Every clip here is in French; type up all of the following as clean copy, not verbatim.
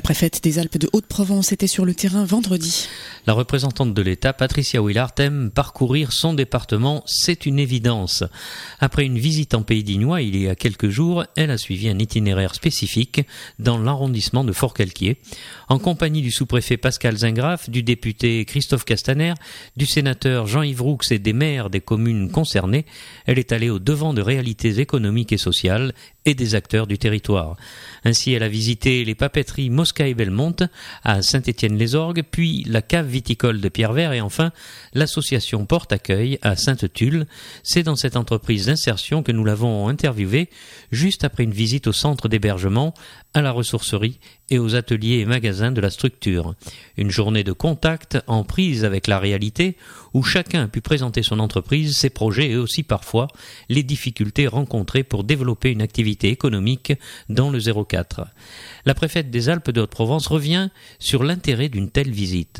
préfète des Alpes de Haute-Provence était sur le terrain vendredi. La représentante de l'État, Patricia Willard, aime parcourir son département, c'est une évidence. Après une visite en Pays d'Ignois il y a quelques jours, elle a suivi un itinéraire spécifique dans l'arrondissement de Forcalquier, en compagnie du sous-préfet Pascal Zingraf, du député Christophe Castaner, du sénateur Jean-Yves Roux et des maires des communes concernées. Elle est allée au devant de réalités économiques et sociales et des acteurs du territoire. Ainsi, elle a visité les papeteries Mosca et Belmont à Saint-Étienne-les-Orgues, puis la cave viticole de Pierrevert et enfin l'association Porte-Accueil à Sainte-Tulle. C'est dans cette entreprise d'insertion que nous l'avons interviewée juste après une visite au centre d'hébergement, à la ressourcerie et aux ateliers et magasins de la structure. Une journée de contact en prise avec la réalité où chacun a pu présenter son entreprise, ses projets et aussi parfois les difficultés rencontrées pour développer une activité économique dans le 04. La préfète des Alpes de Haute-Provence revient sur l'intérêt d'une telle visite.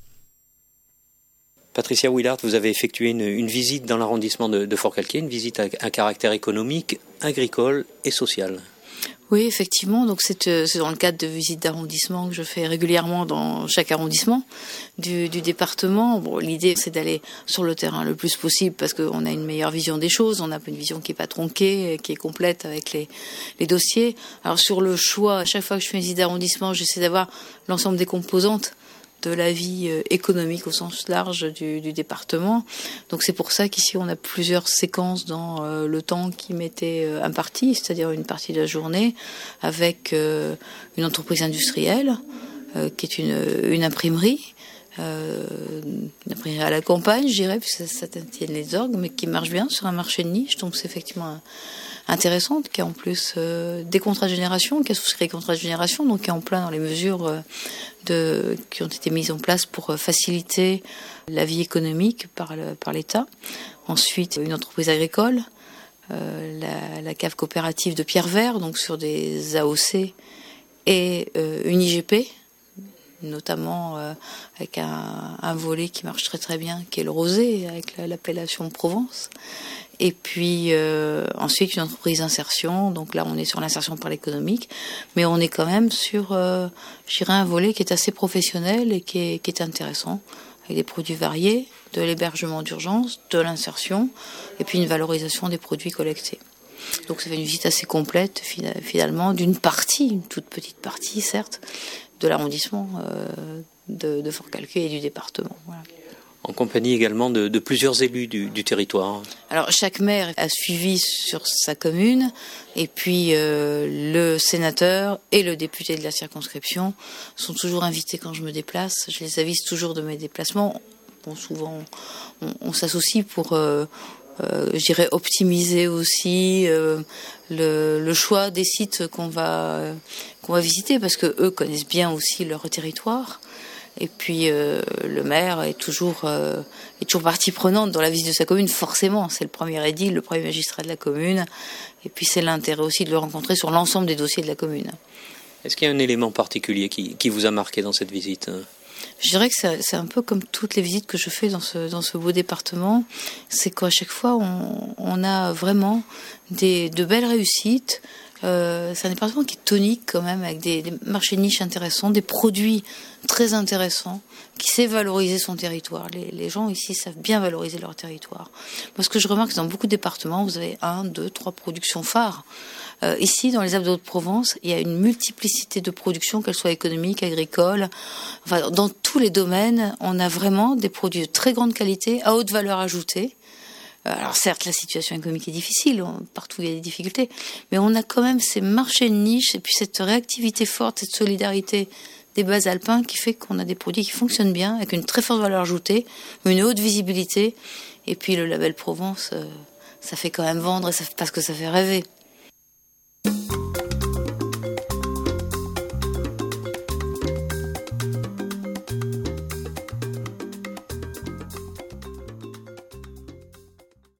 Patricia Willard, vous avez effectué une visite dans l'arrondissement de Forcalquier, une visite à caractère économique, agricole et social. Oui, effectivement. Donc c'est dans le cadre de visites d'arrondissement que je fais régulièrement dans chaque arrondissement du département. Bon, l'idée c'est d'aller sur le terrain le plus possible parce qu'on a une meilleure vision des choses. On a une vision qui est pas tronquée, qui est complète avec les dossiers. Alors sur le choix, à chaque fois que je fais une visite d'arrondissement, j'essaie d'avoir l'ensemble des composantes de la vie économique au sens large du département. Donc c'est pour ça qu'ici on a plusieurs séquences dans le temps qui m'était imparti, c'est-à-dire une partie de la journée avec une entreprise industrielle qui est une imprimerie. Une imprimerie à la campagne, je dirais, puisque ça tienne les orgues, mais qui marche bien sur un marché de niche, donc c'est effectivement intéressante, qui a en plus des contrats de génération, qui a souscrit des contrats de génération, donc qui est en plein dans les mesures qui ont été mises en place pour faciliter la vie économique par l'État. Ensuite, une entreprise agricole, la cave coopérative de Pierrevert, donc sur des AOC, et une IGP, notamment avec un volet qui marche très très bien, qui est le rosé, avec l'appellation Provence. Et puis ensuite une entreprise d'insertion, donc là on est sur l'insertion par l'économique, mais on est quand même sur, je dirais, un volet qui est assez professionnel et qui est intéressant, avec des produits variés, de l'hébergement d'urgence, de l'insertion, et puis une valorisation des produits collectés. Donc ça fait une visite assez complète finalement d'une partie, une toute petite partie certes, de l'arrondissement de Forcalquier et du département. Voilà. En compagnie également de plusieurs élus du territoire. Alors chaque maire a suivi sur sa commune et puis le sénateur et le député de la circonscription sont toujours invités quand je me déplace. Je les avise toujours de mes déplacements. Bon, souvent on s'associe pour je dirais optimiser aussi le choix des sites qu'on va visiter parce que eux connaissent bien aussi leur territoire. Et puis le maire est toujours partie prenante dans la visite de sa commune, forcément. C'est le premier édile, le premier magistrat de la commune. Et puis c'est l'intérêt aussi de le rencontrer sur l'ensemble des dossiers de la commune. Est-ce qu'il y a un élément particulier qui vous a marqué dans cette visite ? Je dirais que c'est un peu comme toutes les visites que je fais dans ce beau département. C'est qu'à chaque fois, on a vraiment de belles réussites. C'est un département qui est tonique quand même, avec des marchés de niche intéressants, des produits très intéressants, qui sait valoriser son territoire. Les gens ici savent bien valoriser leur territoire. Moi, ce que je remarque, c'est que dans beaucoup de départements, vous avez 1, 2, 3 productions phares. Ici, dans les Alpes de Haute-Provence, il y a une multiplicité de productions, qu'elles soient économiques, agricoles. Enfin, dans tous les domaines, on a vraiment des produits de très grande qualité, à haute valeur ajoutée. Alors certes, la situation économique est difficile, partout il y a des difficultés, mais on a quand même ces marchés de niche et puis cette réactivité forte, cette solidarité des bas alpins qui fait qu'on a des produits qui fonctionnent bien, avec une très forte valeur ajoutée, une haute visibilité, et puis le label Provence, ça fait quand même vendre parce que ça fait rêver.